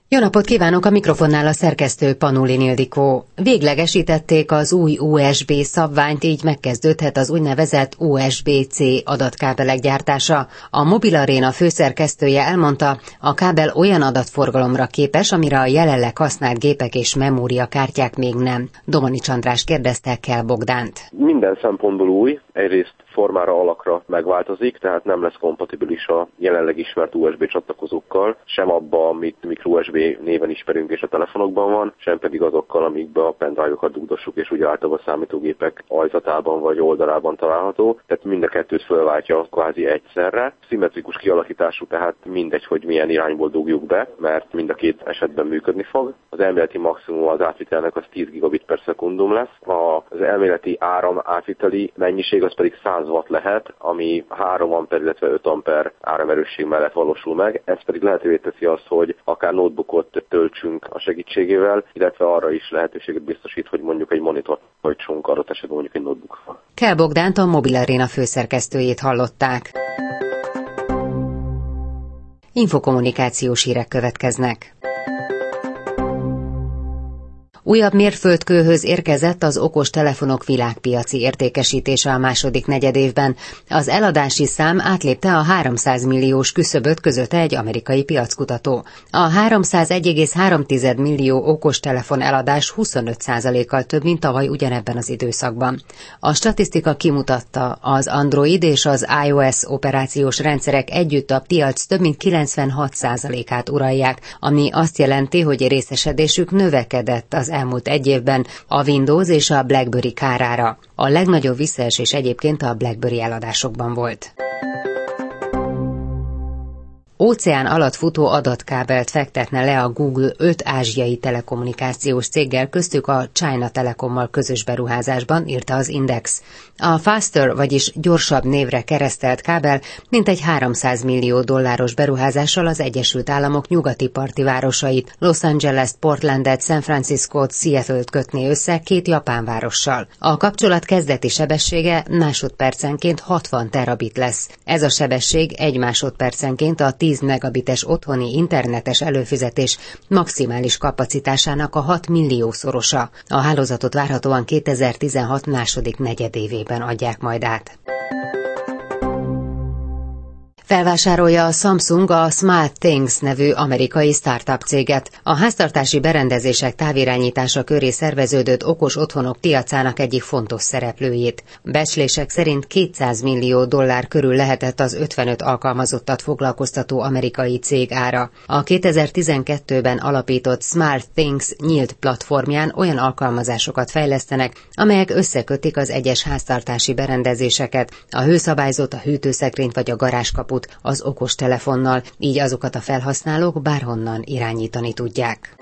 Jó napot kívánok, a mikrofonnál a szerkesztő Panulin Ildikó. Véglegesítették az új USB szabványt, így megkezdődhet az úgynevezett USB-C adatkábelek gyártása. A Mobil Arena főszerkesztője elmondta, a kábel olyan adatforgalomra képes, amire a jelenleg használt gépek és memóriakártyák még nem. Domanics András kérdezte Kell Bogdánt. Minden szempontból új, egyrészt formára, alakra megváltozik, tehát nem lesz kompatibilis a jelenleg ismert USB csatlakozókkal, sem abba, amit microUSB néven ismerünk és a telefonokban van, sem pedig azokkal, amikbe a pendrive-okat dugdossuk, és úgy általában a számítógépek ajzatában vagy oldalában található. Tehát mind a kettőt fölváltja kvázi egyszerre. Szimmetrikus kialakítású, tehát mindegy, hogy milyen irányból dugjuk be, mert mind a két esetben működni fog. Az elméleti maximum az átvitelnek az 10 gigabit per szekundum lesz. Az elméleti áram átviteli mennyiség az pedig 100 watt lehet, ami 3 amper, illetve 5 amper áramerősség mellett valósul meg. Ez pedig lehetővé teszi azt, hogy akár notebookot töltsünk a segítségével, illetve arra is lehetőséget biztosít, hogy mondjuk egy monitort hajtsunk adott esetben mondjuk egy notebookra. Kell Bogdánt, a Mobil Arena főszerkesztőjét hallották. Infokommunikációs hírek következnek. Újabb mérföldkőhöz érkezett az okos telefonok világpiaci értékesítése a második negyedévben. Az eladási szám átlépte a 300 milliós küszöböt, közölte egy amerikai piackutató. A 301,3 millió okostelefon eladás 25%-kal több, mint tavaly ugyanebben az időszakban. A statisztika kimutatta, az Android és az iOS operációs rendszerek együtt a piac több mint 96%-át uralják, ami azt jelenti, hogy részesedésük növekedett az elmúlt egy évben a Windows és a BlackBerry kárára. A legnagyobb visszaesés egyébként a BlackBerry eladásokban volt. Óceán alatt futó adatkábelt fektetne le a Google 5 ázsiai telekommunikációs céggel, köztük a China Telecommal közös beruházásban, írta az Index. A Faster, vagyis gyorsabb névre keresztelt kábel mintegy 300 millió dolláros beruházással az Egyesült Államok nyugati parti városait, Los Angeles-t, Portlandet, San Franciscót, Seattle-t kötné össze két japán várossal. A kapcsolat kezdeti sebessége másodpercenként 60 terabit lesz. Ez a sebesség egy másodpercenként a 10 megabites otthoni internetes előfizetés maximális kapacitásának a 6 milliószorosa. A hálózatot várhatóan 2016 második negyedévében adják majd át. Felvásárolja a Samsung a SmartThings nevű amerikai startup céget. A háztartási berendezések távirányítása köré szerveződött okos otthonok piacának egyik fontos szereplőjét. Becslések szerint 200 millió dollár körül lehetett az 55 alkalmazottat foglalkoztató amerikai cég ára. A 2012-ben alapított SmartThings nyílt platformján olyan alkalmazásokat fejlesztenek, amelyek összekötik az egyes háztartási berendezéseket, a hőszabályzót, a hűtőszekrényt vagy a garázskaput az okostelefonnal, így azokat a felhasználók bárhonnan irányítani tudják.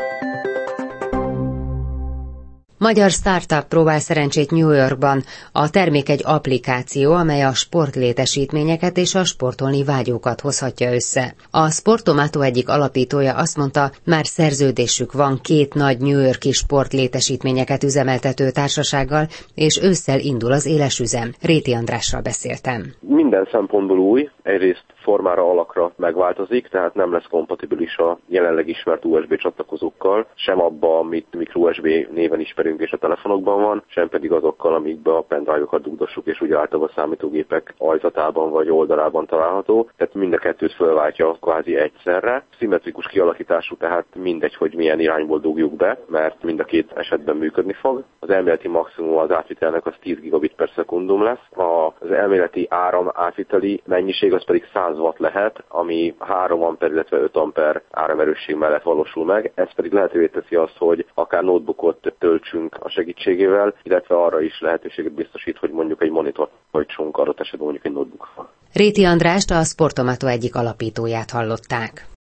Magyar startup próbál szerencsét New Yorkban. A termék egy applikáció, amely a sportlétesítményeket és a sportolni vágyókat hozhatja össze. A Sportomato egyik alapítója azt mondta, már szerződésük van két nagy New York-i sportlétesítményeket üzemeltető társasággal, és ősszel indul az éles üzem. Réti Andrással beszéltem. Minden szempontból új, egyrészt formára, alakra megváltozik, tehát nem lesz kompatibilis a jelenleg ismert USB csatlakozókkal, sem abba, amit microUSB néven ismerünk és a telefonokban van, sem pedig azokkal, amikbe a pendrive-okat dugdossuk, és úgy általában a számítógépek ajzatában vagy oldalában található. Tehát mind a kettőt fölváltja kvázi egyszerre. Szimmetrikus kialakítású, tehát mindegy, hogy milyen irányból dugjuk be, mert mind a két esetben működni fog. Az elméleti maximum az átvitelnek az 10 gigabit per szekundum lesz. Az elméleti áram átviteli mennyiség az pedig 100 watt lehet, ami 3 amper, illetve 5 amper áramerősség mellett valósul meg. Ez pedig lehetővé teszi azt, hogy akár notebookot töltsünk a segítségével, illetve arra is lehetőséget biztosít, hogy mondjuk egy monitort hajtsunk adott esetben mondjuk egy notebookra. Réti Andrást, a Sportomato egyik alapítóját hallották.